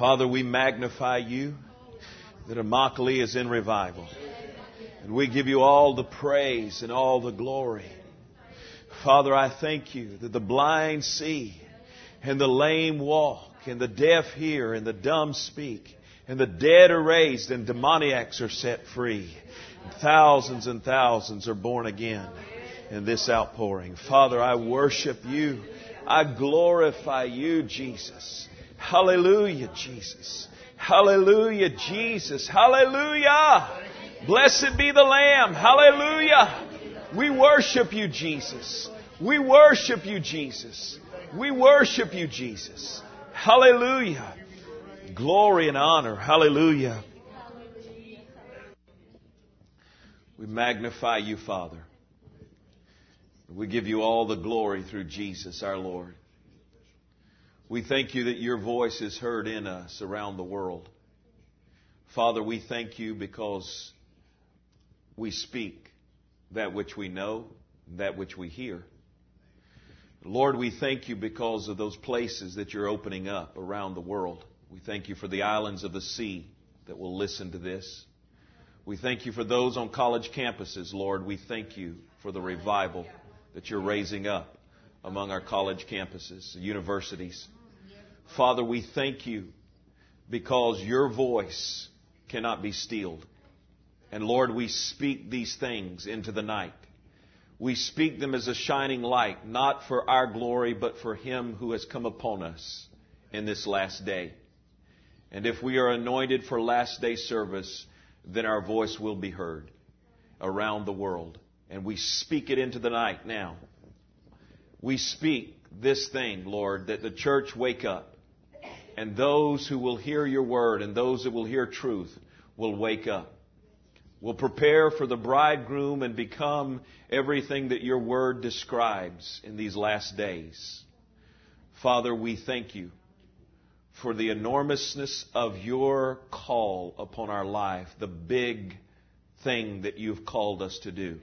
Father, we magnify you that Immokalee is in revival. And we give you all the praise and all the glory. Father, I thank you that the blind see and the lame walk and the deaf hear and the dumb speak and the dead are raised and demoniacs are set free. Thousands and thousands are born again in this outpouring. Father, I worship you. I glorify you, Jesus. Hallelujah, Jesus. Hallelujah, Jesus. Hallelujah. Blessed be the Lamb. Hallelujah. We worship you, Jesus. We worship you, Jesus. We worship you, Jesus. Hallelujah. Glory and honor. Hallelujah. We magnify you, Father. We give you all the glory through Jesus our Lord. We thank you that your voice is heard in us around the world. Father, we thank you because we speak that which we know, that which we hear. Lord, we thank you because of those places that you're opening up around the world. We thank you for the islands of the sea that will listen to this. We thank you for those on college campuses, Lord. We thank you for the revival that you're raising up among our college campuses, universities. Father, we thank you because your voice cannot be stilled. And Lord, we speak these things into the night. We speak them as a shining light, not for our glory, but for him who has come upon us in this last day. And if we are anointed for last day service, then our voice will be heard around the world. And we speak it into the night now. We speak this thing, Lord, that the church wake up. And those who will hear your word and those that will hear truth will wake up. Will prepare for the bridegroom and become everything that your word describes in these last days. Father, we thank you for the enormousness of your call upon our life, the big thing that you've called us to do.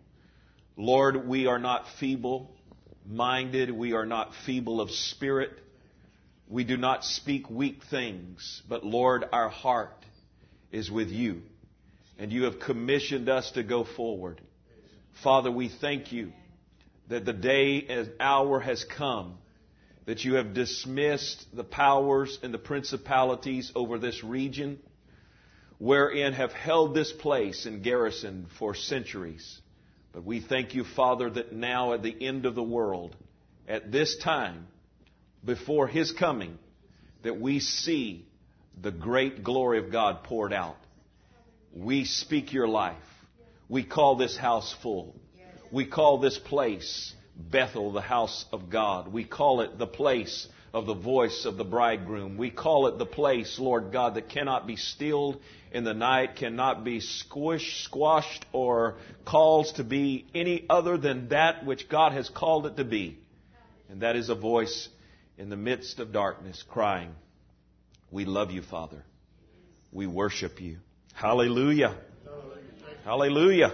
Lord, we are not feeble-minded. We are not feeble of spirit. We do not speak weak things. But Lord, our heart is with you. And you have commissioned us to go forward. Father, we thank you that the day and hour has come that you have dismissed the powers and the principalities over this region, wherein have held this place in garrison for centuries. But we thank you, Father, that now at the end of the world, at this time, before his coming, that we see the great glory of God poured out. We speak your life. We call this house full. We call this place Bethel, the house of God. We call it the place of the voice of the bridegroom. We call it the place, Lord God, that cannot be stilled in the night, cannot be squashed, or calls to be any other than that which God has called it to be. And that is a voice in the midst of darkness crying, we love you, Father. We worship you. Hallelujah. Hallelujah.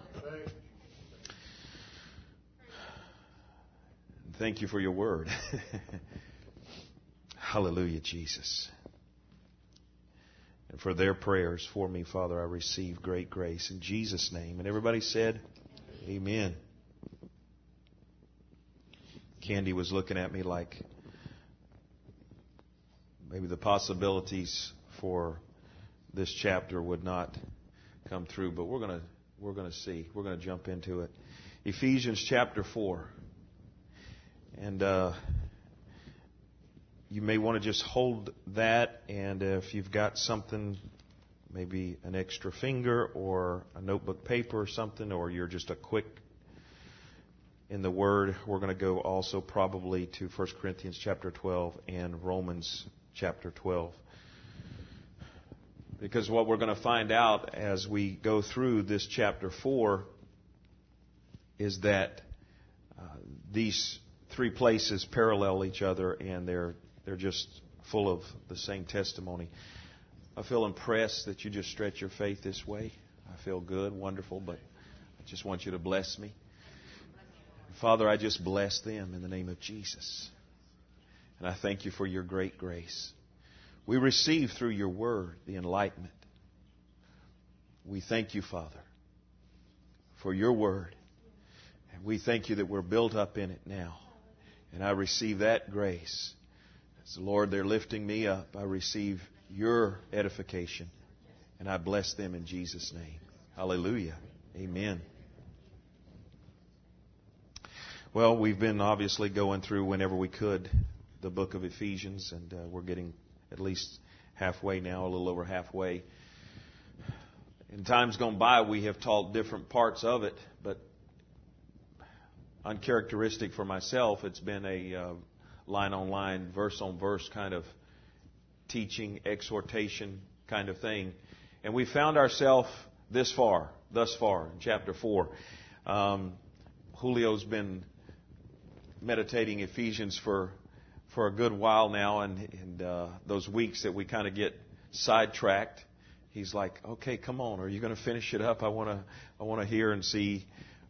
Thank you for your word. Hallelujah, Jesus. And for their prayers for me, Father, I receive great grace in Jesus' name. And everybody said, amen. Candy was looking at me like maybe the possibilities for this chapter would not come through, but we're going to see. We're going to jump into it. Ephesians chapter 4. And you may want to just hold that, and if you've got something, maybe an extra finger or a notebook paper or something, or you're just a quick in the Word, we're going to go also probably to 1 Corinthians chapter 12 and Romans chapter 12. Because what we're going to find out as we go through this chapter 4 is that these three places parallel each other, and they're just full of the same testimony. I feel impressed that you just stretch your faith this way. I feel good, wonderful, but I just want you to bless me. Father, I just bless them in the name of Jesus. And I thank you for your great grace. We receive through your word the enlightenment. We thank you, Father, for your word. And we thank you that we're built up in it now. And I receive that grace. As the Lord, they're lifting me up. I receive your edification. And I bless them in Jesus' name. Hallelujah. Amen. Well, we've been obviously going through whenever we could the book of Ephesians, and we're getting at least halfway now, a little over halfway. In times gone by, we have taught different parts of it, but uncharacteristic for myself, it's been a line-on-line, verse-on-verse kind of teaching, exhortation kind of thing. And we found ourselves thus far, in chapter 4. Julio's been meditating Ephesians for a good while now, and those weeks that we kind of get sidetracked, he's like, "Okay, come on, are you going to finish it up? I want to hear and see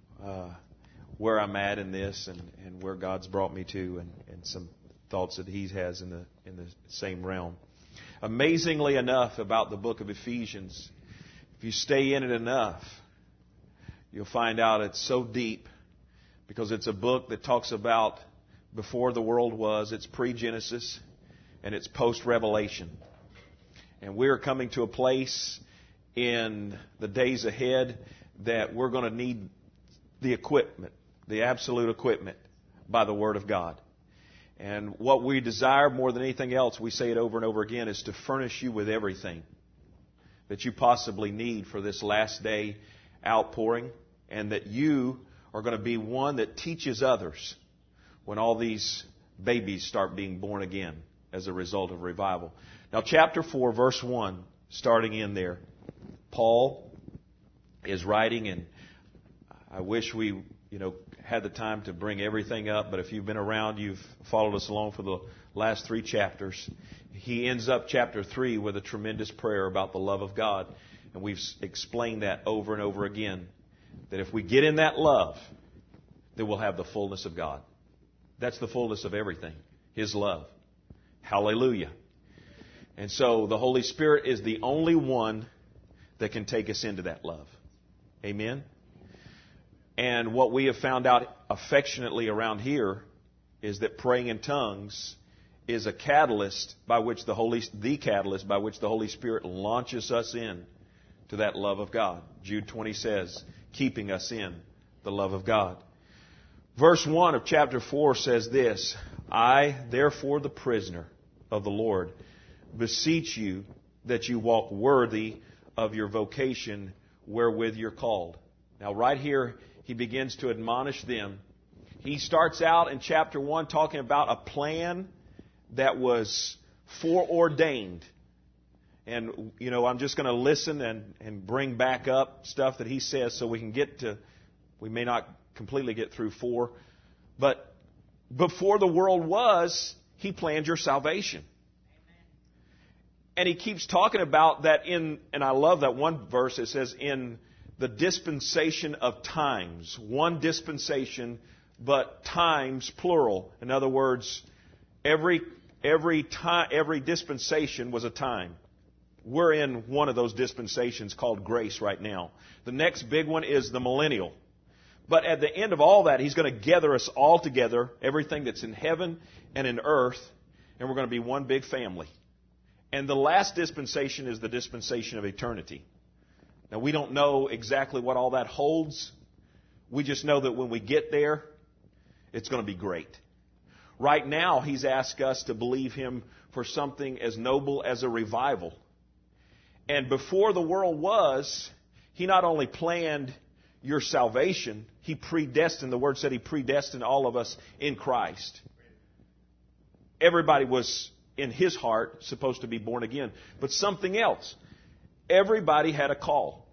where I'm at in this, and where God's brought me to, and some thoughts that he has in the same realm." Amazingly enough, about the book of Ephesians, if you stay in it enough, you'll find out it's so deep, because it's a book that talks about before the world was, it's pre-Genesis, and it's post-Revelation. And we're coming to a place in the days ahead that we're going to need the equipment, the absolute equipment by the Word of God. And what we desire more than anything else, we say it over and over again, is to furnish you with everything that you possibly need for this last day outpouring, and that you are going to be one that teaches others when all these babies start being born again as a result of revival. Now, chapter 4, verse 1, starting in there, Paul is writing, and I wish we, had the time to bring everything up, but if you've been around, you've followed us along for the last 3 chapters. He ends up chapter 3 with a tremendous prayer about the love of God, and we've explained that over and over again, that if we get in that love, then we'll have the fullness of God. That's the fullness of everything, His love. Hallelujah. And so the Holy Spirit is the only one that can take us into that love. Amen? And what we have found out affectionately around here is that praying in tongues is a catalyst by which the Holy Spirit launches us in to that love of God. Jude 20 says, keeping us in the love of God. Verse 1 of chapter 4 says this, "I, therefore, the prisoner of the Lord, beseech you that you walk worthy of your vocation wherewith you're called." Now, right here, he begins to admonish them. He starts out in chapter 1 talking about a plan that was foreordained. And, I'm just going to listen and bring back up stuff that he says so we can we may not completely get through 4. But before the world was, He planned your salvation. And he keeps talking about that and I love that one verse. It says, in the dispensation of times. One dispensation, but times plural. In other words, every dispensation was a time. We're in one of those dispensations called grace right now. The next big one is the millennial. But at the end of all that, He's going to gather us all together, everything that's in heaven and in earth, and we're going to be one big family. And the last dispensation is the dispensation of eternity. Now, we don't know exactly what all that holds. We just know that when we get there, it's going to be great. Right now, He's asked us to believe Him for something as noble as a revival. And before the world was, He not only planned your salvation, He predestined. The Word said He predestined all of us in Christ. Everybody was, in His heart, supposed to be born again. But something else. Everybody had a call.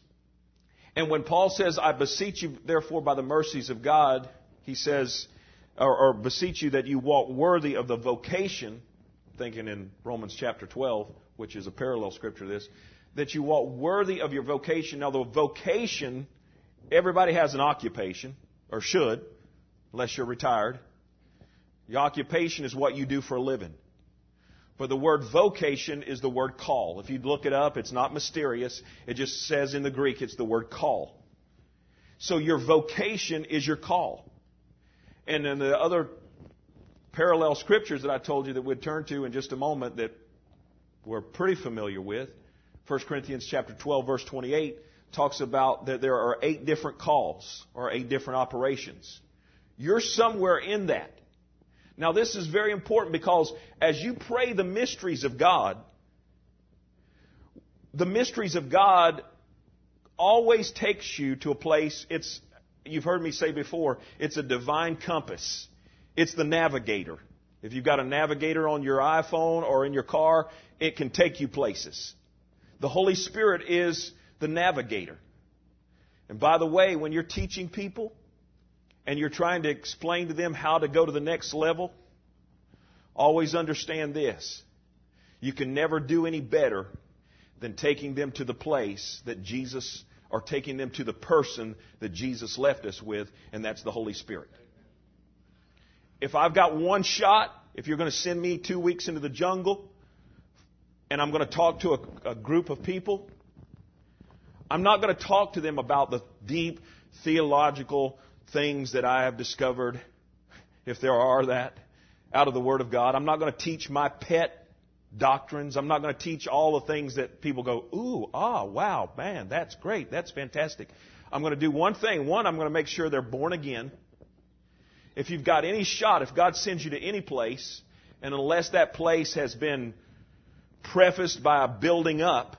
And when Paul says, "I beseech you, therefore, by the mercies of God," he says, or beseech you that you walk worthy of the vocation, thinking in Romans chapter 12, which is a parallel scripture to this, that you walk worthy of your vocation. Now, the vocation, everybody has an occupation, or should, unless you're retired. The occupation is what you do for a living. But the word vocation is the word call. If you look it up, it's not mysterious. It just says in the Greek, it's the word call. So your vocation is your call. And in the other parallel scriptures that I told you that we'd turn to in just a moment that we're pretty familiar with, 1 Corinthians chapter 12, verse 28, talks about that there are 8 different calls or 8 different operations. You're somewhere in that. Now, this is very important because as you pray the mysteries of God always takes you to a place, you've heard me say before, it's a divine compass. It's the navigator. If you've got a navigator on your iPhone or in your car, it can take you places. The Holy Spirit is the navigator. And by the way, when you're teaching people, and you're trying to explain to them how to go to the next level, always understand this. You can never do any better than taking them to the place that Jesus, or taking them to the person that Jesus left us with, and that's the Holy Spirit. If I've got one shot, if you're going to send me 2 weeks into the jungle, and I'm going to talk to a group of people, I'm not going to talk to them about the deep theological things that I have discovered, if there are that, out of the Word of God. I'm not going to teach my pet doctrines. I'm not going to teach all the things that people go, ooh, wow, man, that's great, that's fantastic. I'm going to do one thing. One, I'm going to make sure they're born again. If you've got any shot, if God sends you to any place, and unless that place has been prefaced by a building up,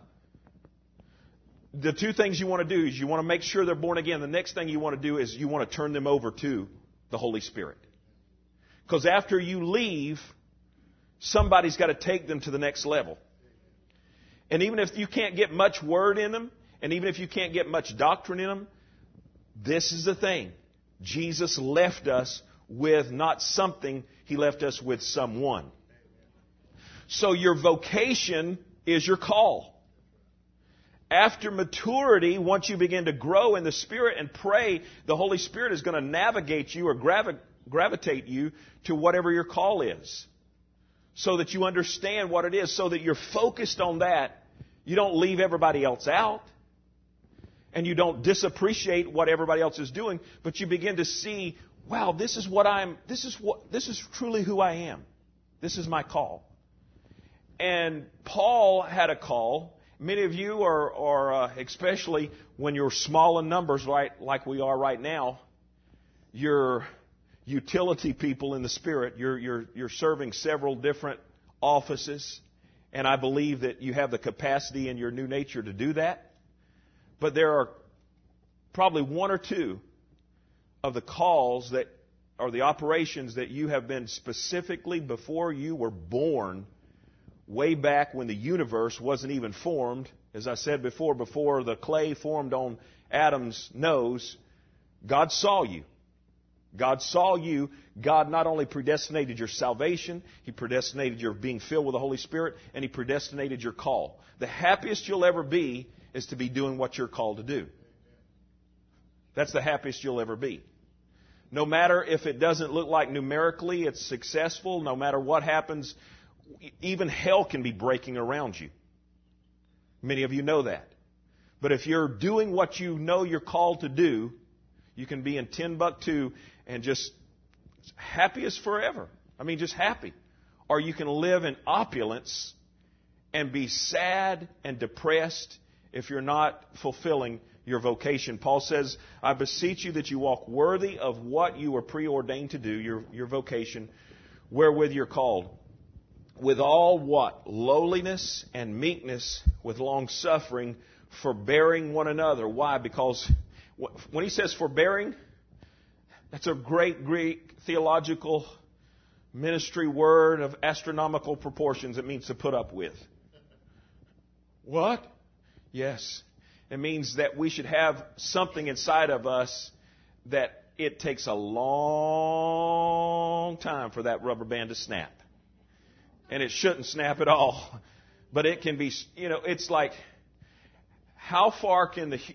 the 2 things you want to do is you want to make sure they're born again. The next thing you want to do is you want to turn them over to the Holy Spirit. Because after you leave, somebody's got to take them to the next level. And even if you can't get much word in them, and even if you can't get much doctrine in them, this is the thing. Jesus left us with not something, He left us with someone. So your vocation is your call. After maturity, once you begin to grow in the Spirit and pray, the Holy Spirit is going to navigate you or gravitate you to whatever your call is. So that you understand what it is, so that you're focused on that. You don't leave everybody else out. And you don't disappreciate what everybody else is doing, but you begin to see, wow, this is truly who I am. This is my call. And Paul had a call. Many of you are especially when you're small in numbers, right, like we are right now, you're utility people in the Spirit. You're serving several different offices, and I believe that you have the capacity in your new nature to do that. But there are probably 1 or 2 of the calls that are the operations that you have been specifically before you were born, way back when the universe wasn't even formed. As I said before the clay formed on Adam's nose, God saw you. God saw you. God not only predestinated your salvation, He predestinated your being filled with the Holy Spirit, and He predestinated your call. The happiest you'll ever be is to be doing what you're called to do. That's the happiest you'll ever be. No matter if it doesn't look like numerically it's successful, no matter what happens, even hell can be breaking around you. Many of you know that. But if you're doing what you know you're called to do, you can be in Timbuktu and just happy as forever. I mean, just happy. Or you can live in opulence and be sad and depressed if you're not fulfilling your vocation. Paul says, I beseech you that you walk worthy of what you were preordained to do, your vocation, wherewith you're called. With all what? Lowliness and meekness, with long suffering, forbearing one another. Why? Because when he says forbearing, that's a great Greek theological ministry word of astronomical proportions. It means to put up with. What? Yes. It means that we should have something inside of us that it takes a long time for that rubber band to snap. And it shouldn't snap at all. But it can be, it's like, how far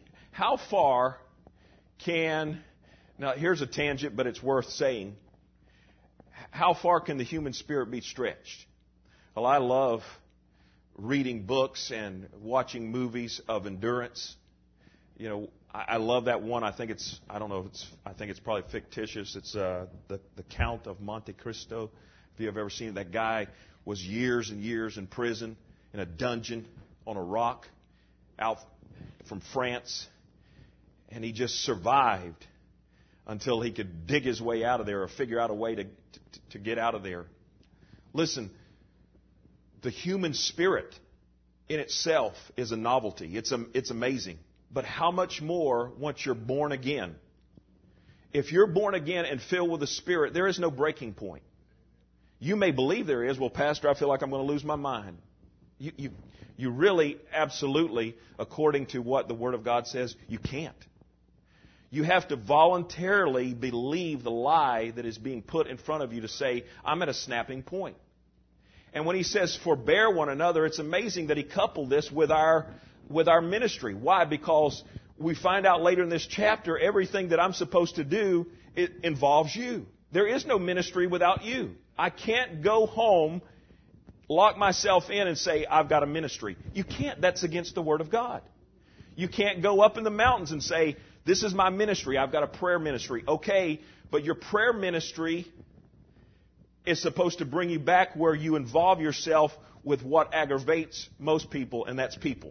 can, now here's a tangent, but it's worth saying. How far can the human spirit be stretched? Well, I love reading books and watching movies of endurance. You know, I love that one. I think it's probably fictitious. It's the Count of Monte Cristo. If you have ever seen it, that guy was years and years in prison in a dungeon on a rock out from France, and he just survived until he could dig his way out of there or figure out a way to get out of there. Listen, the human spirit in itself is a novelty. It's amazing. But how much more once you're born again? If you're born again and filled with the Spirit, there is no breaking point. You may believe there is. Well, Pastor, I feel like I'm going to lose my mind. You really, absolutely, according to what the Word of God says, you can't. You have to voluntarily believe the lie that is being put in front of you to say, I'm at a snapping point. And when he says, forbear one another, it's amazing that he coupled this with our ministry. Why? Because we find out later in this chapter, everything that I'm supposed to do, it involves you. There is no ministry without you. I can't go home, lock myself in and say, I've got a ministry. You can't. That's against the Word of God. You can't go up in the mountains and say, this is my ministry. I've got a prayer ministry. Okay, but your prayer ministry is supposed to bring you back where you involve yourself with what aggravates most people, and that's people.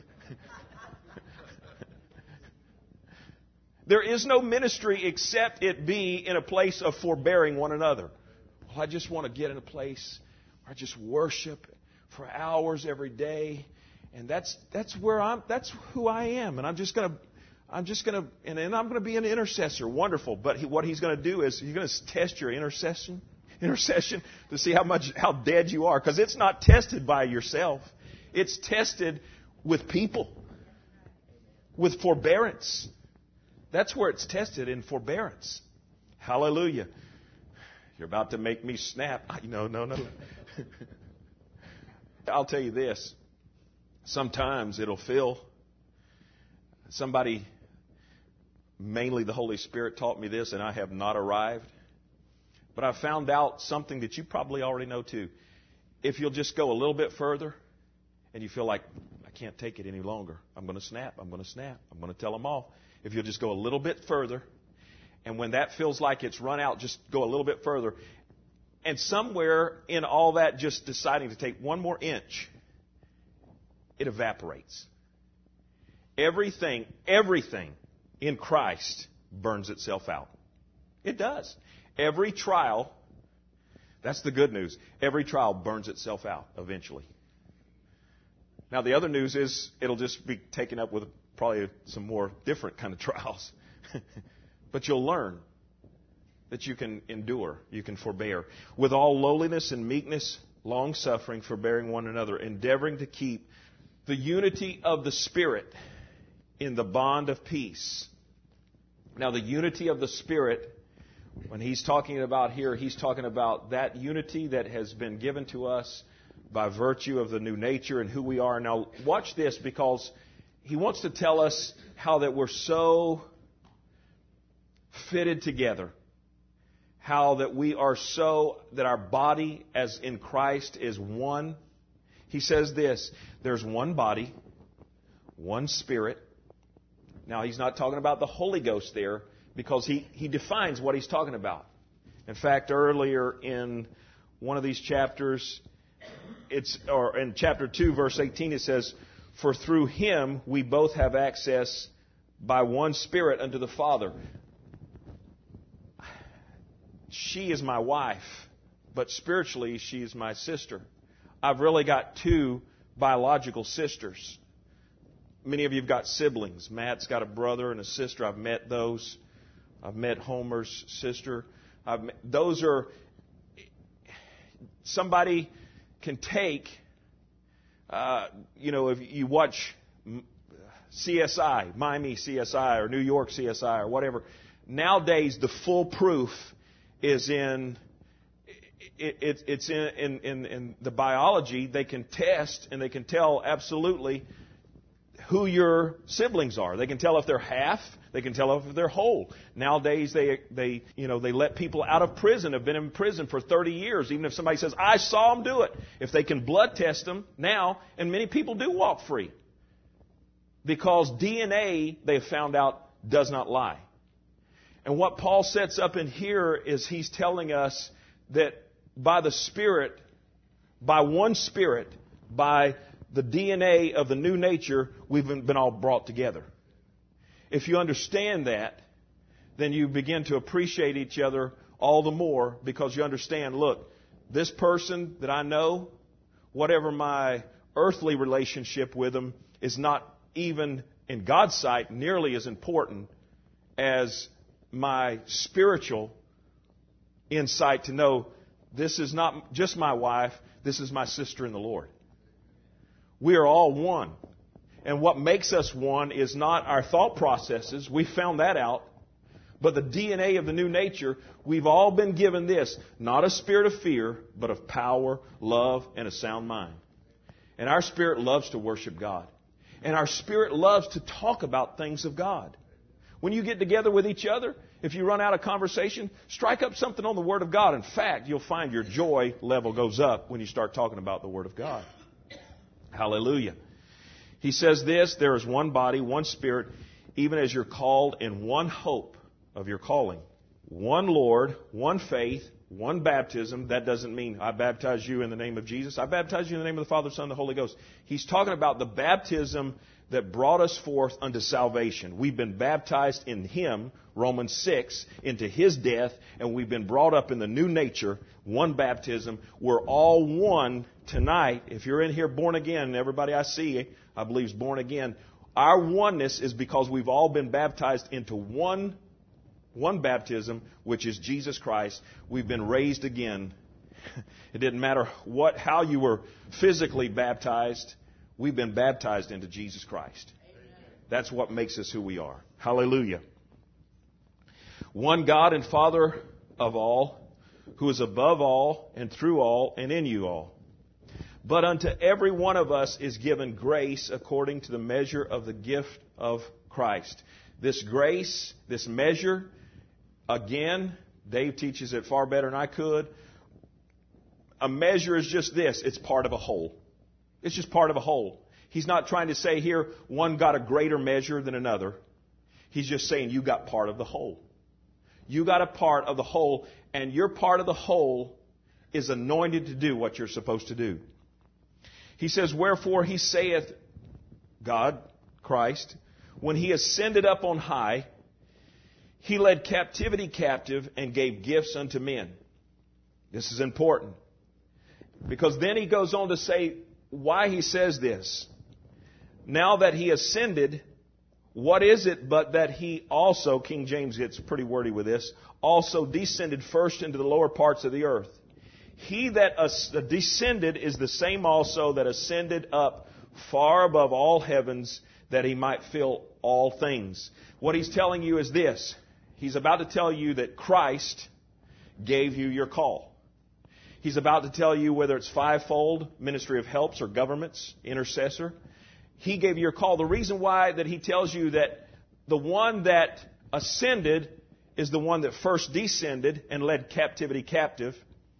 There is no ministry except it be in a place of forbearing one another. Well, I just want to get in a place where I just worship for hours every day, and that's who I am, and I'm going to be an intercessor. Wonderful. But what he's going to do is he's going to test your intercession to see how dead you are, because it's not tested by yourself. It's tested with people, with forbearance. That's where it's tested, in forbearance. Hallelujah. You're about to make me snap. No. I'll tell you this. Sometimes it'll feel, somebody, mainly the Holy Spirit, taught me this, and I have not arrived. But I found out something that you probably already know too. If you'll just go a little bit further and you feel like, I can't take it any longer, I'm going to snap. I'm going to tell them off. If you'll just go a little bit further, and when that feels like it's run out, just go a little bit further. And somewhere in all that, just deciding to take one more inch, it evaporates. Everything in Christ burns itself out. It does. Every trial, that's the good news, every trial burns itself out eventually. Now, the other news is it'll just be taken up with probably some more different kind of trials. But you'll learn that you can endure, you can forbear. With all lowliness and meekness, long-suffering, forbearing one another, endeavoring to keep the unity of the Spirit in the bond of peace. Now, the unity of the Spirit, when he's talking about here, he's talking about that unity that has been given to us by virtue of the new nature and who we are. Now, watch this, because he wants to tell us how that we're so fitted together. How that we are that our body as in Christ is one. He says this, there's one body, one Spirit. Now, he's not talking about the Holy Ghost there, because he defines what he's talking about. In fact, earlier in one of these chapters, in chapter 2, verse 18, it says, for through him we both have access by one Spirit unto the Father. She is my wife, but spiritually she is my sister. I've really got two biological sisters. Many of you have got siblings. Matt's got a brother and a sister. I've met those. I've met Homer's sister. Those are, somebody can take, if you watch CSI, Miami CSI or New York CSI or whatever, nowadays the full proof is in the biology. They can test and they can tell absolutely who your siblings are. They can tell if they're half. They can tell if they're whole. Nowadays, they let people out of prison, have been in prison for 30 years, even if somebody says, I saw them do it. If they can blood test them now, and many people do walk free. Because DNA, they have found out, does not lie. And what Paul sets up in here is he's telling us that by the Spirit, by one Spirit, by the DNA of the new nature, we've been all brought together. If you understand that, then you begin to appreciate each other all the more because you understand, look, this person that I know, whatever my earthly relationship with them, is not even in God's sight nearly as important as my spiritual insight to know this is not just my wife, this is my sister in the Lord. We are all one. And what makes us one is not our thought processes. We found that out. But the DNA of the new nature, we've all been given this. Not a spirit of fear, but of power, love, and a sound mind. And our spirit loves to worship God. And our spirit loves to talk about things of God. When you get together with each other, if you run out of conversation, strike up something on the Word of God. In fact, you'll find your joy level goes up when you start talking about the Word of God. Hallelujah. He says this, there is one body, one Spirit, even as you're called in one hope of your calling. One Lord, one faith, one baptism. That doesn't mean I baptize you in the name of Jesus. I baptize you in the name of the Father, Son, and the Holy Ghost. He's talking about the baptism that brought us forth unto salvation. We've been baptized in Him, Romans 6, into His death, and we've been brought up in the new nature, one baptism. We're all one tonight. If you're in here born again, everybody I see, I believe is born again. Our oneness is because we've all been baptized into one baptism, which is Jesus Christ. We've been raised again. It didn't matter how you were physically baptized. We've been baptized into Jesus Christ. That's what makes us who we are. Hallelujah. One God and Father of all, who is above all and through all and in you all. But unto every one of us is given grace according to the measure of the gift of Christ. This grace, this measure, again, Dave teaches it far better than I could. A measure is just this. It's part of a whole. It's just part of a whole. He's not trying to say here one got a greater measure than another. He's just saying you got part of the whole. You got a part of the whole, and your part of the whole is anointed to do what you're supposed to do. He says, wherefore he saith, God, Christ, when he ascended up on high, he led captivity captive and gave gifts unto men. This is important. Because then he goes on to say why he says this. Now that he ascended, what is it but that he also, King James gets pretty wordy with this, also descended first into the lower parts of the earth. He that descended is the same also that ascended up far above all heavens, that he might fill all things. What he's telling you is this. He's about to tell you that Christ gave you your call. He's about to tell you whether it's fivefold, ministry of helps, or governments, intercessor. He gave you your call. The reason why that he tells you that the one that ascended is the one that first descended and led captivity captive.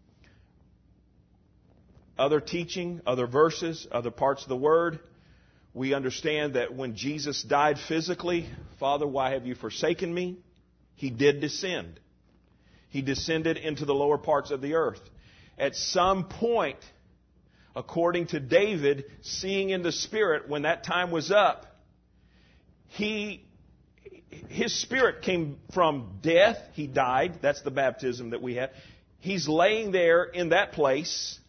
Other teaching, other verses, other parts of the Word, we understand that when Jesus died physically, Father, why have you forsaken me? He did descend. He descended into the lower parts of the earth. At some point, according to David, seeing in the Spirit, when that time was up, his spirit came from death. He died. That's the baptism that we have. He's laying there in that place,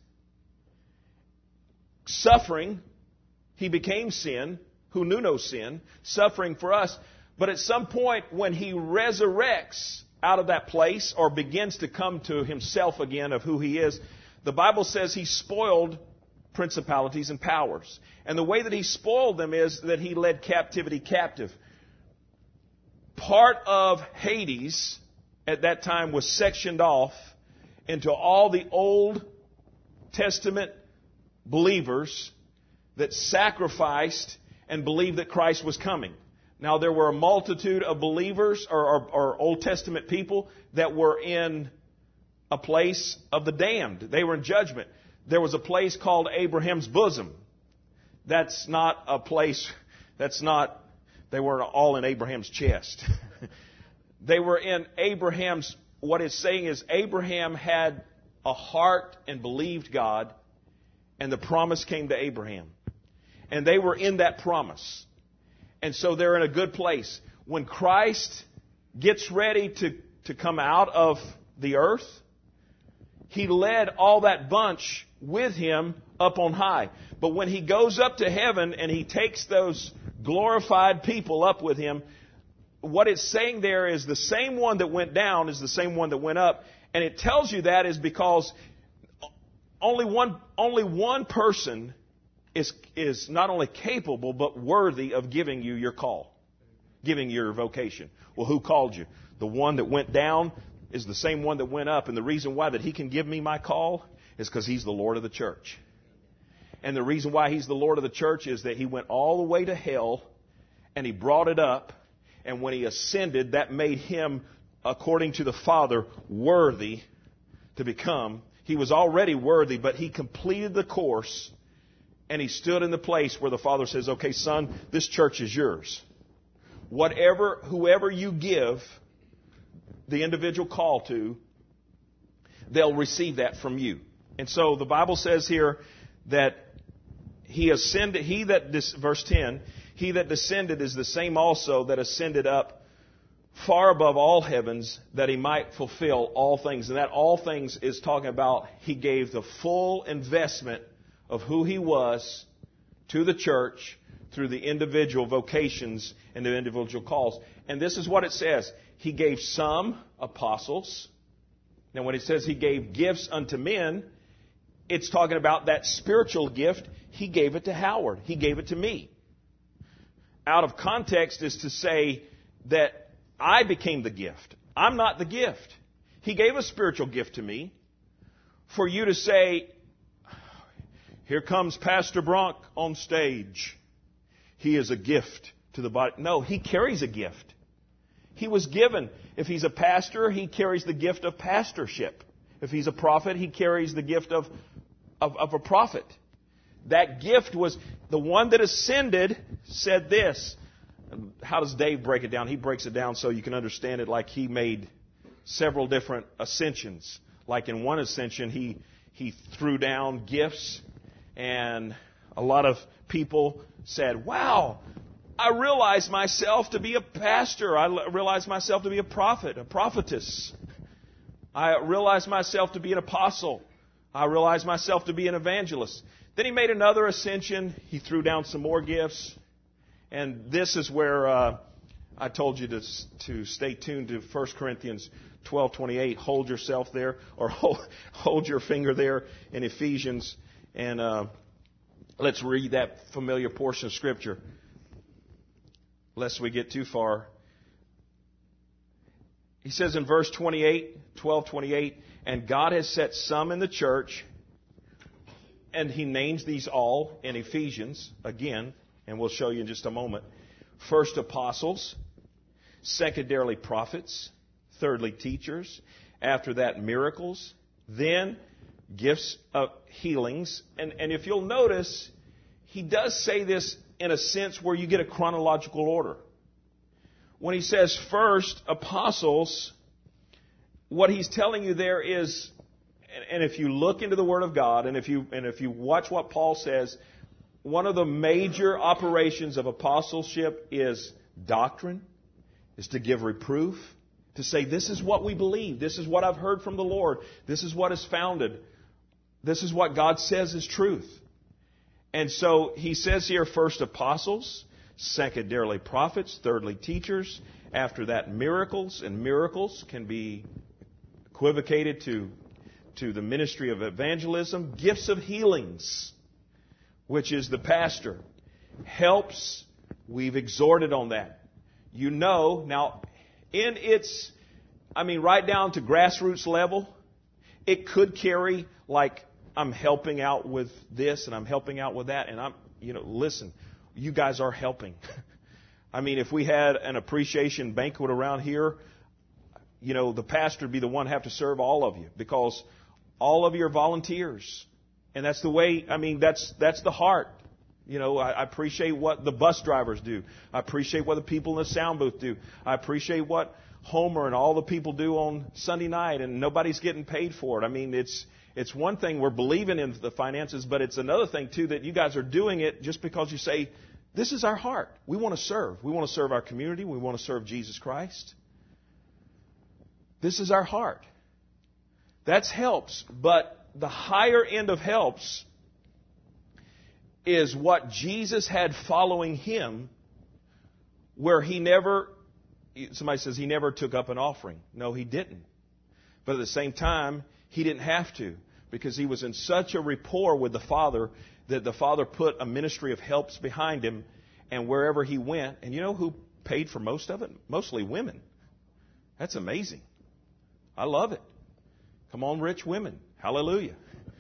suffering. He became sin, who knew no sin, suffering for us. But at some point when he resurrects out of that place or begins to come to himself again of who he is, the Bible says he spoiled principalities and powers. And the way that he spoiled them is that he led captivity captive. Part of Hades at that time was sectioned off into all the Old Testament believers that sacrificed and believed that Christ was coming. Now, there were a multitude of believers or Old Testament people that were in a place of the damned. They were in judgment. There was a place called Abraham's bosom. That's not a place, they weren't all in Abraham's chest. They were in Abraham's, what it's saying is Abraham had a heart and believed God, and the promise came to Abraham. And they were in that promise. And so they're in a good place. When Christ gets ready to come out of the earth, He led all that bunch with Him up on high. But when He goes up to heaven and He takes those glorified people up with Him, what it's saying there is the same one that went down is the same one that went up. And it tells you that is because only one person is not only capable but worthy of giving you your call, giving your vocation. Well, who called you? The one that went down is the same one that went up. And the reason why that He can give me my call is because He's the Lord of the church. And the reason why He's the Lord of the church is that He went all the way to hell and He brought it up. And when He ascended, that made Him, according to the Father, worthy to become. He was already worthy, but He completed the course. And He stood in the place where the Father says, okay, son, this church is yours. Whoever you give the individual call to, they'll receive that from you. And so the Bible says here that He ascended, verse 10, He that descended is the same also that ascended up far above all heavens, that He might fulfill all things. And that all things is talking about He gave the full investment of who He was to the church through the individual vocations and the individual calls. And this is what it says. He gave some apostles. Now when it says He gave gifts unto men, it's talking about that spiritual gift. He gave it to Howard. He gave it to me. Out of context is to say that I became the gift. I'm not the gift. He gave a spiritual gift to me for you to say, here comes Pastor Bronk on stage. He is a gift to the body. No, he carries a gift. He was given. If he's a pastor, he carries the gift of pastorship. If he's a prophet, he carries the gift of a prophet. That gift was the one that ascended said this. How does Dave break it down? He breaks it down so you can understand it like he made several different ascensions. Like in one ascension, he threw down gifts. And a lot of people said, wow, I realize myself to be a pastor. I realize myself to be a prophet, a prophetess. I realize myself to be an apostle. I realize myself to be an evangelist. Then he made another ascension. He threw down some more gifts. And this is where I told you to stay tuned to 1 Corinthians 12:28. Hold yourself there, or hold your finger there in Ephesians. And let's read that familiar portion of Scripture, lest we get too far. He says in verse 12:28, and God has set some in the church, and he names these all in Ephesians again, and we'll show you in just a moment. First, apostles. Secondarily, prophets. Thirdly, teachers. After that, miracles. Then, gifts of healings. And if you'll notice, he does say this in a sense where you get a chronological order. When he says first, apostles, what he's telling you there is, and if you look into the Word of God, and if you watch what Paul says, one of the major operations of apostleship is doctrine, is to give reproof, to say, this is what we believe, this is what I've heard from the Lord, this is what is founded, this is what God says is truth. And so he says here, first apostles, secondarily prophets, thirdly teachers, after that miracles, and miracles can be equivocated to the ministry of evangelism, gifts of healings, which is the pastor, helps. We've exhorted on that. You know, now, in its, right down to grassroots level, it could carry, like, I'm helping out with this and I'm helping out with that. And listen, you guys are helping. I mean, if we had an appreciation banquet around here, the pastor would be the one to have to serve all of you, because all of you are volunteers. And that's the way, that's the heart. I appreciate what the bus drivers do. I appreciate what the people in the sound booth do. I appreciate what Homer and all the people do on Sunday night, and nobody's getting paid for it. It's one thing we're believing in the finances, but it's another thing, too, that you guys are doing it just because you say, this is our heart. We want to serve. We want to serve our community. We want to serve Jesus Christ. This is our heart. That's helps, but the higher end of helps is what Jesus had following Him, where He never, somebody says He never took up an offering. No, He didn't. But at the same time, He didn't have to, because He was in such a rapport with the Father that the Father put a ministry of helps behind Him, and wherever He went, and you know who paid for most of it? Mostly women. That's amazing. I love it. Come on, rich women. Hallelujah.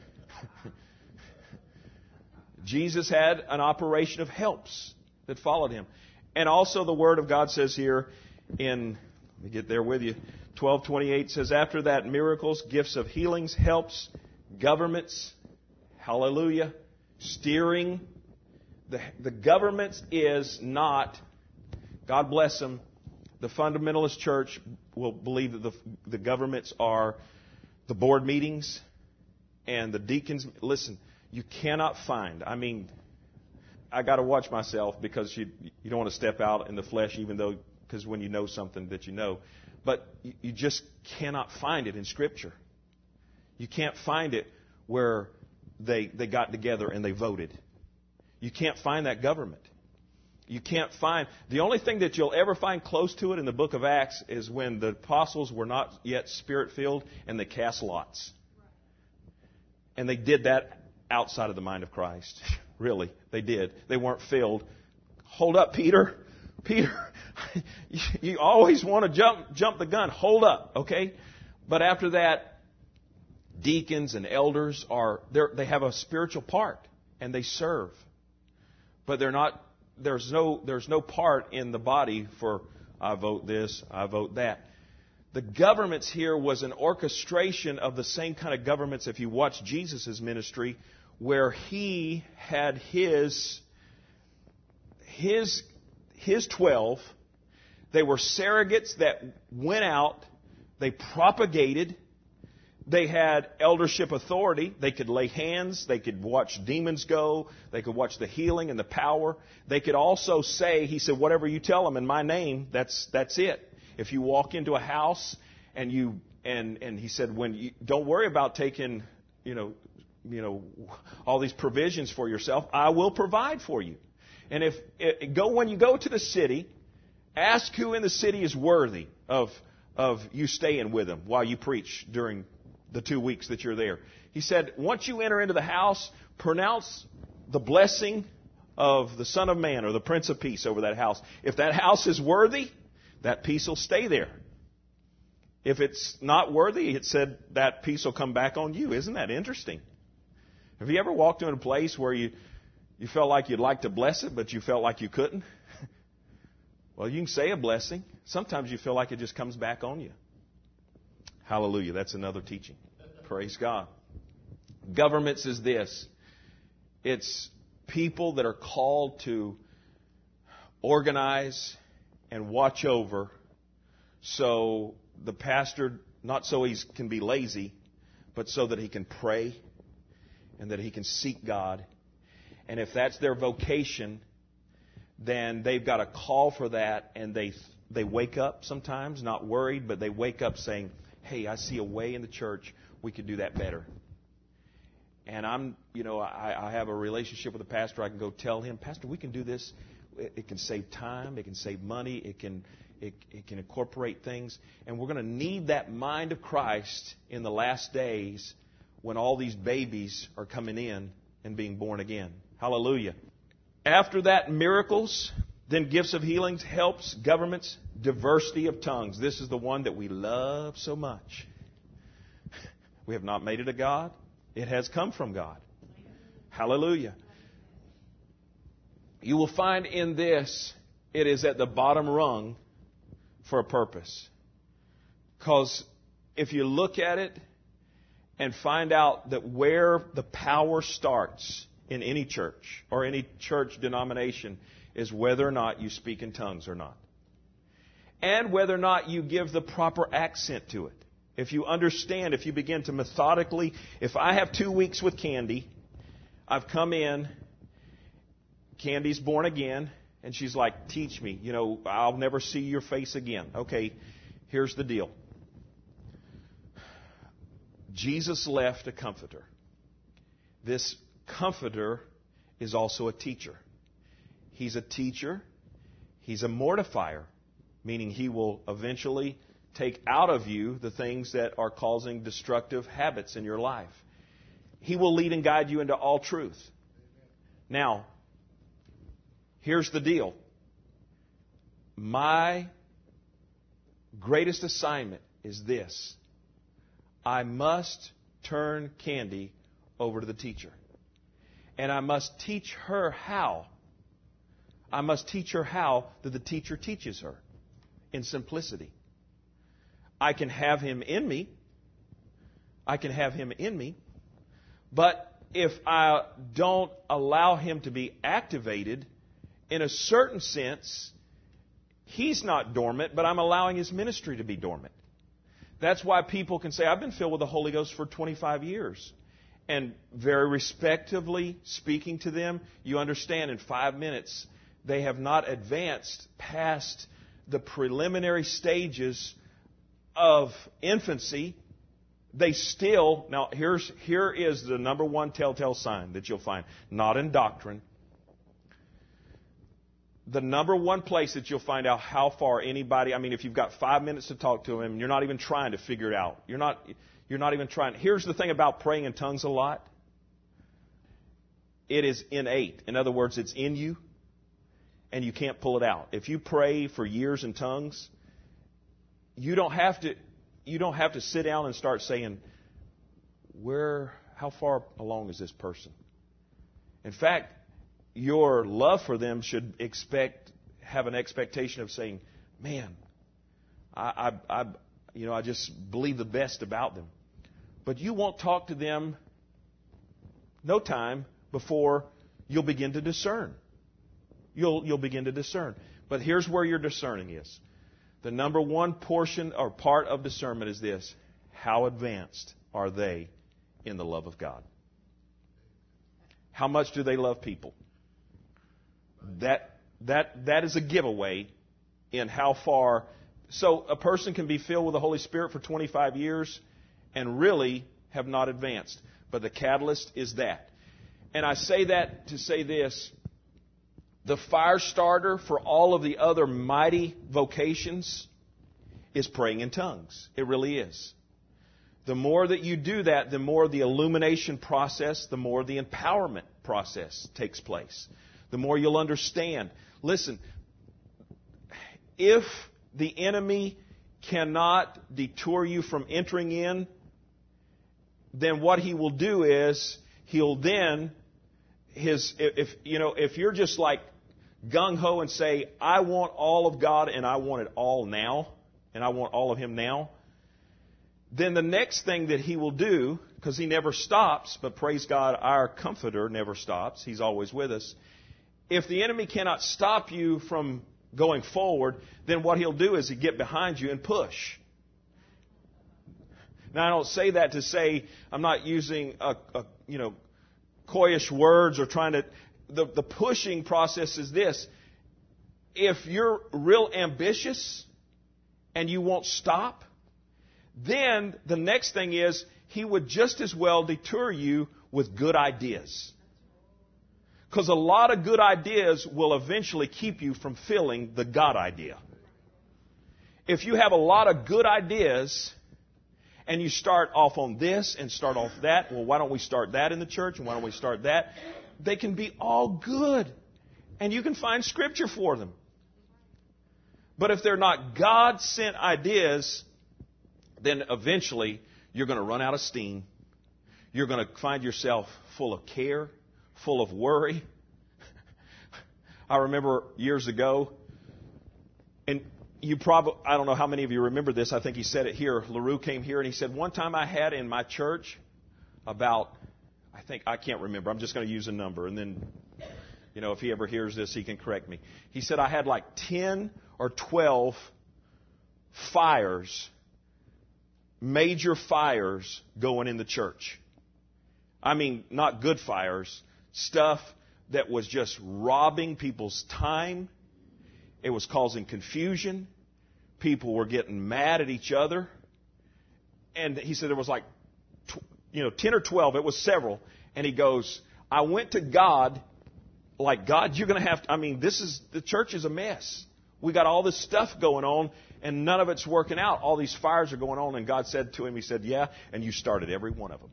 Jesus had an operation of helps that followed Him. And also the Word of God says here in, let me get there with you, 12:28 says, after that, miracles, gifts of healings, helps, governments, hallelujah, steering. The governments is not, God bless them, the fundamentalist church will believe that the governments are the board meetings and the deacons. Listen, you cannot find, I got to watch myself, because you don't want to step out in the flesh, because when you know something that you know. But you just cannot find it in Scripture. You can't find it where they got together and they voted. You can't find that government. You can't find, the only thing that you'll ever find close to it in the book of Acts is when the apostles were not yet Spirit-filled and they cast lots. And they did that outside of the mind of Christ. Really, they did. They weren't filled. Hold up, Peter. Peter, you always want to jump the gun. Hold up, okay? But after that, deacons and elders they have a spiritual part and they serve. But they're not, there's no part in the body for I vote this, I vote that. The governments here was an orchestration of the same kind of governments if you watch Jesus' ministry, where He had His 12. They were surrogates that went out, they propagated, they had eldership authority, they could lay hands, they could watch demons go, they could watch the healing and the power. They could also say, He said, whatever you tell them in my name, that's it. If you walk into a house and He said, don't worry about taking, all these provisions for yourself, I will provide for you. And when you go to the city, ask who in the city is worthy of you staying with them while you preach during the 2 weeks that you're there. He said, once you enter into the house, pronounce the blessing of the Son of Man or the Prince of Peace over that house. If that house is worthy, that peace will stay there. If it's not worthy, it said that peace will come back on you. Isn't that interesting? Have you ever walked into a place where you felt like you'd like to bless it, but you felt like you couldn't? Well, you can say a blessing. Sometimes you feel like it just comes back on you. Hallelujah. That's another teaching. Praise God. Governments is this. It's people that are called to organize and watch over, so the pastor, not so he can be lazy, but so that he can pray and that he can seek God. And if that's their vocation, then they've got a call for that, and they wake up sometimes, not worried, but they wake up saying, hey, I see a way in the church we could do that better. And I have a relationship with the pastor. I can go tell him, Pastor, we can do this. It can save time. It can save money. It can incorporate things. And we're going to need that mind of Christ in the last days when all these babies are coming in and being born again. Hallelujah. After that, miracles, then gifts of healings, helps, governments, diversity of tongues. This is the one that we love so much. We have not made it a God. It has come from God. Hallelujah. You will find in this, it is at the bottom rung for a purpose. Because if you look at it and find out that where the power starts in any church or any church denomination is whether or not you speak in tongues or not. And whether or not you give the proper accent to it. If you understand, if you begin to methodically, if I have 2 weeks with Candy, I've come in, Candy's born again, and she's like, teach me, I'll never see your face again. Okay, here's the deal. Jesus left a comforter. This comforter is also a teacher. He's a teacher. He's a mortifier, meaning he will eventually take out of you the things that are causing destructive habits in your life. He will lead and guide you into all truth. Now, here's the deal. My greatest assignment is this. I must turn Candy over to the teacher. And I must teach her how. I must teach her how that the teacher teaches her in simplicity. I can have him in me. But if I don't allow him to be activated, in a certain sense, he's not dormant, but I'm allowing his ministry to be dormant. That's why people can say, I've been filled with the Holy Ghost for 25 years. And very respectively speaking to them, you understand in 5 minutes, they have not advanced past the preliminary stages of infancy. They still, now here is the number one telltale sign that you'll find, not in doctrine. The number one place that you'll find out how far anybody, if you've got 5 minutes to talk to him, you're not even trying to figure it out. You're not even trying. Here's the thing about praying in tongues a lot. It is innate. In other words, it's in you, and you can't pull it out. If you pray for years in tongues, you don't have to sit down and start saying, how far along is this person? In fact, your love for them should have an expectation of saying, man, I just believe the best about them. But you won't talk to them no time before you'll begin to discern. You'll begin to discern. But here's where your discerning is. The number one portion or part of discernment is this. How advanced are they in the love of God? How much do they love people? That is a giveaway in how far. So a person can be filled with the Holy Spirit for 25 years and really have not advanced. But the catalyst is that. And I say that to say this. The fire starter for all of the other mighty vocations is praying in tongues. It really is. The more that you do that, the more the illumination process, the more the empowerment process takes place. The more you'll understand. Listen, if the enemy cannot detour you from entering in, then what he will do is he'll then if you're just like gung-ho and say, I want all of God and I want it all now, and I want all of Him now, then the next thing that he will do, because he never stops, but praise God, our Comforter never stops. He's always with us. If the enemy cannot stop you from going forward, then what he'll do is he'll get behind you and push. Now, I don't say that to say I'm not using coyish words or trying to. The pushing process is this. If you're real ambitious and you won't stop, then the next thing is he would just as well deter you with good ideas. Because a lot of good ideas will eventually keep you from filling the God idea. If you have a lot of good ideas and you start off on this and start off that, well, why don't we start that in the church and why don't we start that? They can be all good. And you can find scripture for them. But if they're not God-sent ideas, then eventually you're going to run out of steam. You're going to find yourself full of care, full of worry. I remember years ago, and I don't know how many of you remember this. I think he said it here. LaRue came here and he said, one time I had in my church about, I can't remember. I'm just going to use a number. And then, if he ever hears this, he can correct me. He said I had like 10 or 12 fires, major fires going in the church. I mean, not good fires, stuff that was just robbing people's time. It was causing confusion. People were getting mad at each other. And he said there was like, 10 or 12. It was several. And he goes, I went to God, like, God, you're going to have to, the church is a mess. We got all this stuff going on, and none of it's working out. All these fires are going on. And God said to him, he said, yeah, and you started every one of them.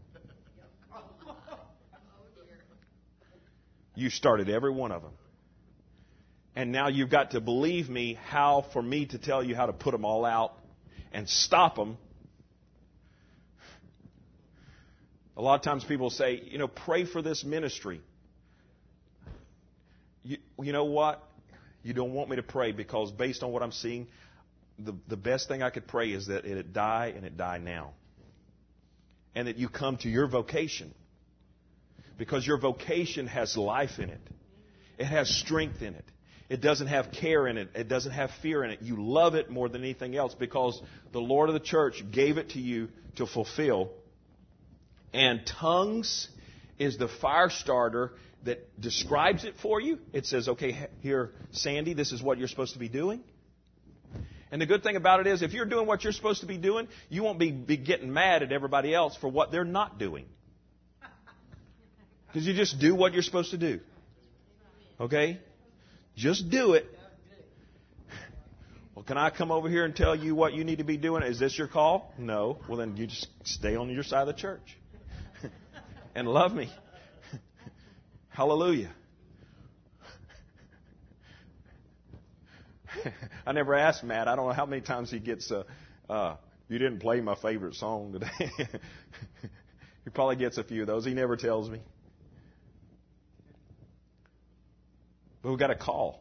You started every one of them. And now you've got to believe me for me to tell you how to put them all out and stop them. A lot of times people say, pray for this ministry. You know what? You don't want me to pray because based on what I'm seeing, the best thing I could pray is that it die and it die now. And that you come to your vocation. Because your vocation has life in it. It has strength in it. It doesn't have care in it. It doesn't have fear in it. You love it more than anything else because the Lord of the church gave it to you to fulfill. And tongues is the fire starter that describes it for you. It says, okay, here, Sandy, this is what you're supposed to be doing. And the good thing about it is if you're doing what you're supposed to be doing, you won't be getting mad at everybody else for what they're not doing. Because you just do what you're supposed to do. Okay? Just do it. Well, can I come over here and tell you what you need to be doing? Is this your call? No. Well, then you just stay on your side of the church. And love me. Hallelujah. I never asked Matt. I don't know how many times he gets, you didn't play my favorite song today. He probably gets a few of those. He never tells me. But we've got a call.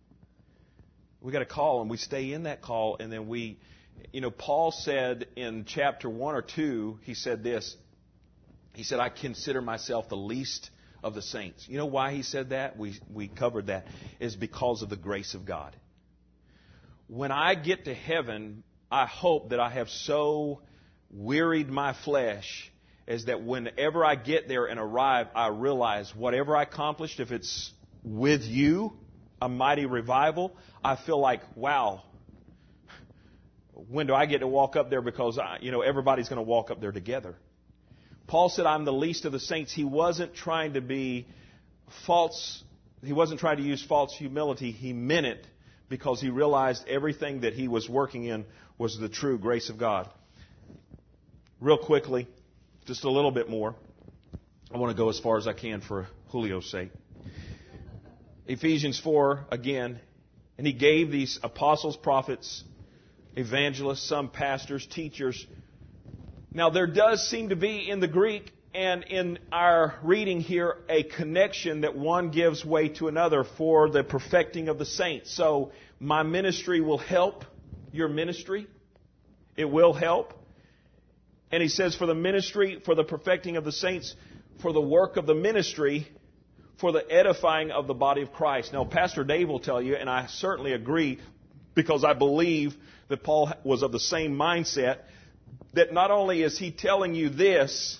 We've got a call, and we stay in that call, and then Paul said in chapter 1 or 2, he said this. He said, I consider myself the least of the saints. You know why he said that? We covered that. Is because of the grace of God. When I get to heaven, I hope that I have so wearied my flesh is that whenever I get there and arrive, I realize whatever I accomplished, if it's with you, a mighty revival, I feel like, wow, when do I get to walk up there? Because, everybody's going to walk up there together. Paul said, I'm the least of the saints. He wasn't trying to be false. He wasn't trying to use false humility. He meant it because he realized everything that he was working in was the true grace of God. Real quickly, just a little bit more. I want to go as far as I can for Julio's sake. Ephesians 4, again, and he gave these apostles, prophets, evangelists, some pastors, teachers. Now, there does seem to be in the Greek and in our reading here a connection that one gives way to another for the perfecting of the saints. So, my ministry will help your ministry. It will help. And he says for the ministry, for the perfecting of the saints, for the work of the ministry, for the edifying of the body of Christ. Now, Pastor Dave will tell you, and I certainly agree, because I believe that Paul was of the same mindset, that not only is he telling you this,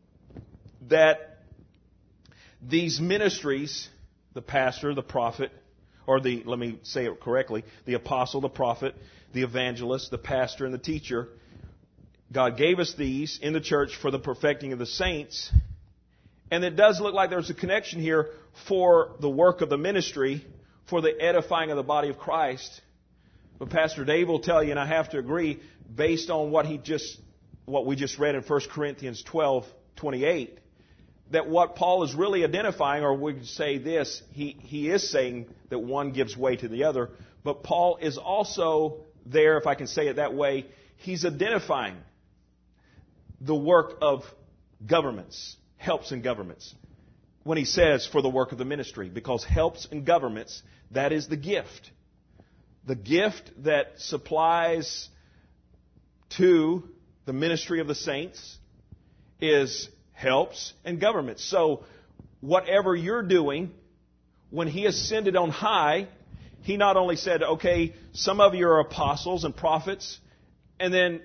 that these ministries, the pastor, the prophet, or let me say it correctly, the apostle, the prophet, the evangelist, the pastor, and the teacher, God gave us these in the church for the perfecting of the saints. And it does look like there's a connection here for the work of the ministry, for the edifying of the body of Christ. But Pastor Dave will tell you, and I have to agree, based on what we just read in 1 Corinthians 12:28, that what Paul is really identifying, or we could say this, he is saying that one gives way to the other, but Paul is also there, if I can say it that way, he's identifying the work of governments, helps in governments. when he says for the work of the ministry, because helps and governments, that is the gift. The gift that supplies to the ministry of the saints is helps and governments. So whatever you're doing, when he ascended on high, he not only said, okay, some of you are apostles and prophets, and then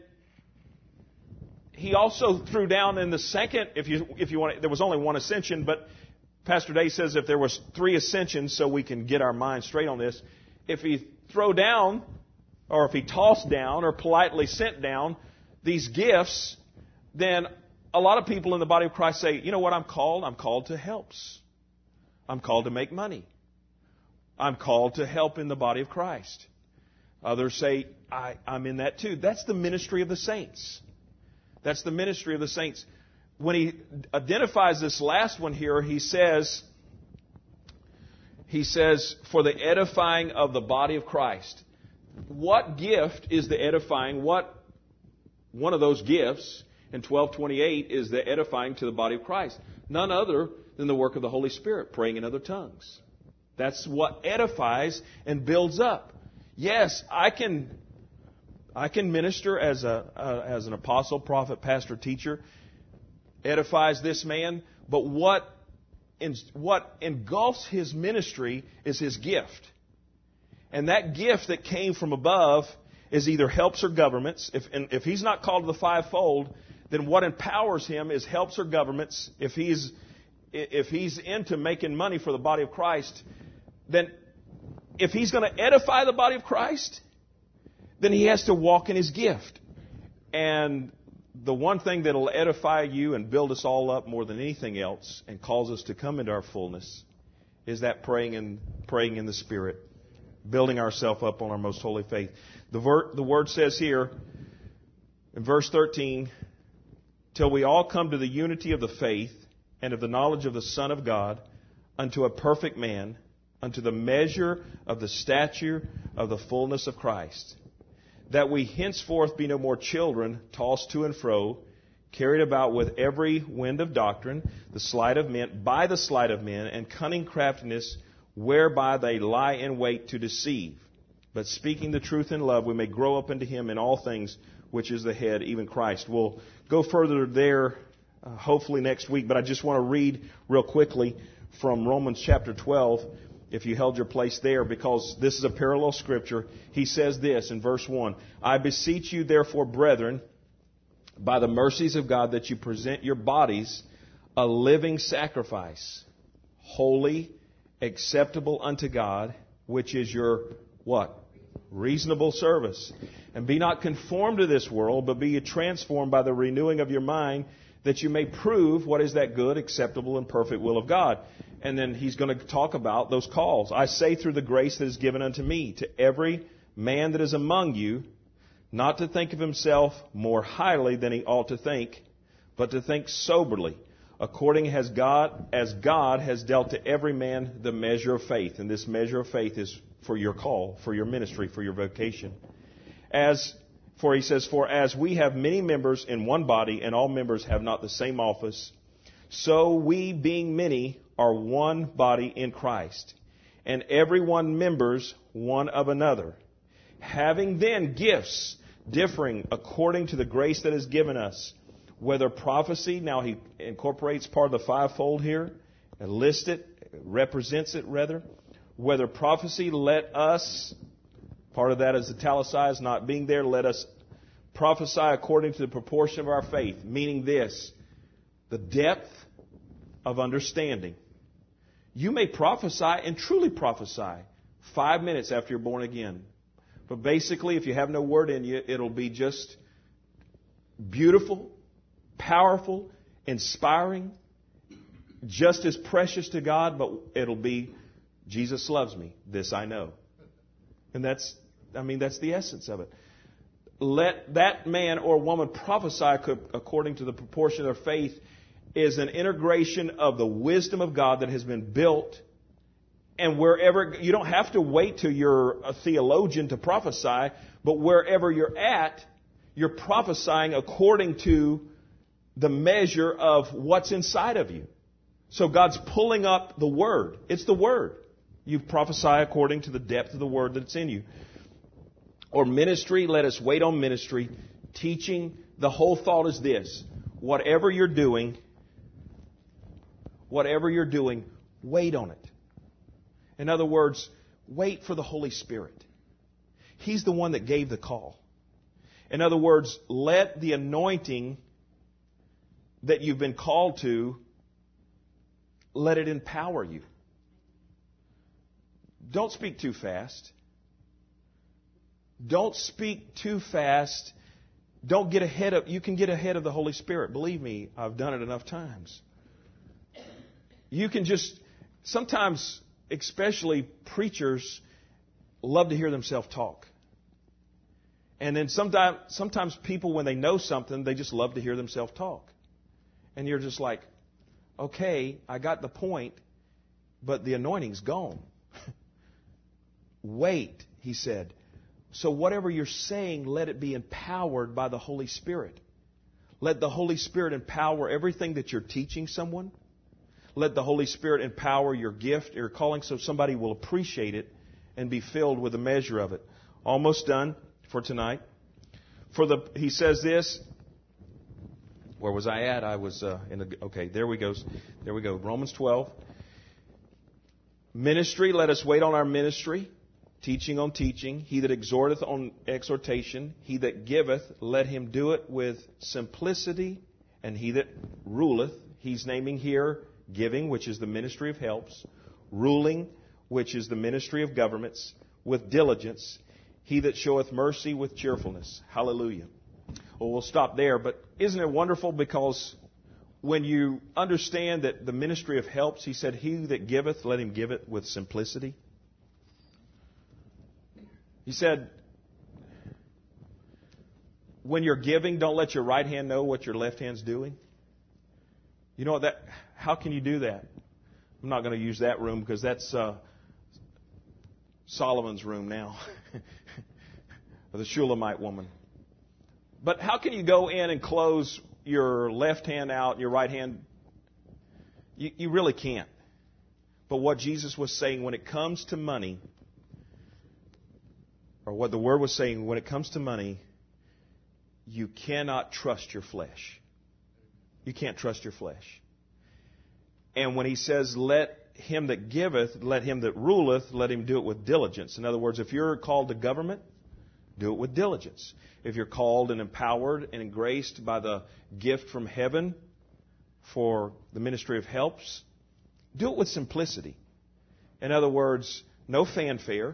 he also threw down in the second, if you want, there was only one ascension, but Pastor Day says if there was 3 ascensions, so we can get our mind straight on this, if he throw down, or if he tossed down, or politely sent down these gifts, then a lot of people in the body of Christ say, you know what I'm called? I'm called to helps. I'm called to make money. I'm called to help in the body of Christ. Others say, I'm in that too. That's the ministry of the saints. That's the ministry of the saints. When he identifies this last one here, he says, for the edifying of the body of Christ. What gift is the edifying? What one of those gifts in 12:28 is the edifying to the body of Christ? None other than the work of the Holy Spirit, praying in other tongues. That's what edifies and builds up. Yes, I can minister as an apostle, prophet, pastor, teacher, edifies this man, but what engulfs his ministry is his gift. And that gift that came from above is either helps or governments. If he's not called to the fivefold, then what empowers him is helps or governments. If he's into making money for the body of Christ, then if he's going to edify the body of Christ, then he has to walk in his gift. And the one thing that will edify you and build us all up more than anything else and cause us to come into our fullness is that praying in the Spirit, building ourselves up on our most holy faith. The Word says here in verse 13, till we all come to the unity of the faith and of the knowledge of the Son of God, unto a perfect man, unto the measure of the stature of the fullness of Christ, that we henceforth be no more children, tossed to and fro, carried about with every wind of doctrine, by the sleight of men, and cunning craftiness, whereby they lie in wait to deceive. But speaking the truth in love, we may grow up into Him in all things, which is the head, even Christ. We'll go further there, hopefully next week, but I just want to read real quickly from Romans chapter 12, if you held your place there, because this is a parallel scripture. He says this in verse 1, I beseech you therefore, brethren, by the mercies of God, that you present your bodies a living sacrifice, holy, acceptable unto God, which is your, what? Reasonable service. And be not conformed to this world, but be ye transformed by the renewing of your mind, that you may prove what is that good, acceptable, and perfect will of God. And then he's going to talk about those calls. I say through the grace that is given unto me, to every man that is among you, not to think of himself more highly than he ought to think, but to think soberly, according as God has dealt to every man the measure of faith. And this measure of faith is for your call, for your ministry, for your vocation. For he says, for as we have many members in one body, and all members have not the same office, so we, being many, are one body in Christ, and every one members one of another. Having then gifts differing according to the grace that is given us, whether prophecy, now he incorporates part of the fivefold here, and lists it, represents it rather. Whether prophecy, let us, part of that is italicized, not being there, let us prophesy according to the proportion of our faith, meaning this, the depth of understanding. You may prophesy and truly prophesy 5 minutes after you're born again. But basically, if you have no word in you, it'll be just beautiful, powerful, inspiring, just as precious to God, but it'll be, Jesus loves me, this I know. And that's the essence of it. Let that man or woman prophesy according to the proportion of their faith is an integration of the wisdom of God that has been built. And wherever, you don't have to wait till you're a theologian to prophesy, but wherever you're at, you're prophesying according to the measure of what's inside of you. So God's pulling up the Word. It's the Word. You prophesy according to the depth of the Word that's in you. Or ministry, let us wait on ministry. Teaching, the whole thought is this. Whatever you're doing, wait on it. In other words, wait for the Holy Spirit. He's the one that gave the call. In other words, let the anointing that you've been called to, let it empower you. Don't speak too fast. Don't speak too fast. Don't get ahead of, you can get ahead of the Holy Spirit. Believe me, I've done it enough times. You can just, sometimes, especially preachers, love to hear themselves talk. And then sometimes people, when they know something, they just love to hear themselves talk. And you're just like, okay, I got the point, but the anointing's gone. Wait, he said. So whatever you're saying, let it be empowered by the Holy Spirit. Let the Holy Spirit empower everything that you're teaching someone. Let the Holy Spirit empower your gift, your calling, so somebody will appreciate it and be filled with a measure of it. Almost done for tonight. He says this. Where was I at? I was okay, there we go. Romans 12. Ministry, let us wait on our ministry. Teaching on teaching. He that exhorteth on exhortation. He that giveth, let him do it with simplicity. And he that ruleth, he's naming here giving, which is the ministry of helps. Ruling, which is the ministry of governments, with diligence. He that showeth mercy with cheerfulness. Hallelujah. Well, we'll stop there, but isn't it wonderful? Because when you understand that the ministry of helps, he said, he that giveth, let him give it with simplicity. He said, when you're giving, don't let your right hand know what your left hand's doing. You know what how can you do that? I'm not going to use that room because that's Solomon's room now. Or the Shulamite woman. But how can you go in and close your left hand out and your right hand? You really can't. But what Jesus was saying when it comes to money, or what the Word was saying when it comes to money, you cannot trust your flesh. You can't trust your flesh. And when he says, let him that giveth, let him that ruleth, let him do it with diligence. In other words, if you're called to government, do it with diligence. If you're called and empowered and graced by the gift from heaven for the ministry of helps, do it with simplicity. In other words, no fanfare.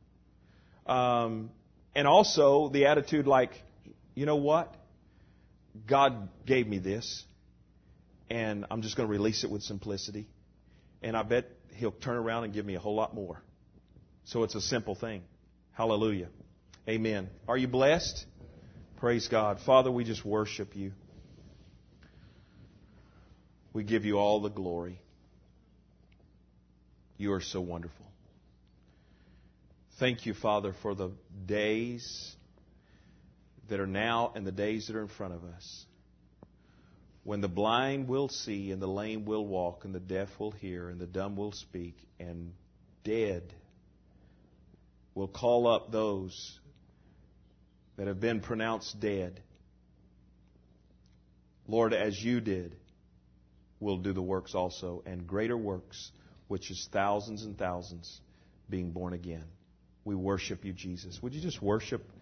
And also the attitude like, you know what? God gave me this, and I'm just going to release it with simplicity. And I bet He'll turn around and give me a whole lot more. So it's a simple thing. Hallelujah. Amen. Are you blessed? Praise God. Father, we just worship You. We give You all the glory. You are so wonderful. Thank You, Father, for the days that are now and the days that are in front of us, when the blind will see and the lame will walk and the deaf will hear and the dumb will speak and dead will call up those that have been pronounced dead. Lord, as You did, we'll do the works also, and greater works, which is thousands and thousands being born again. We worship You, Jesus. Would you just worship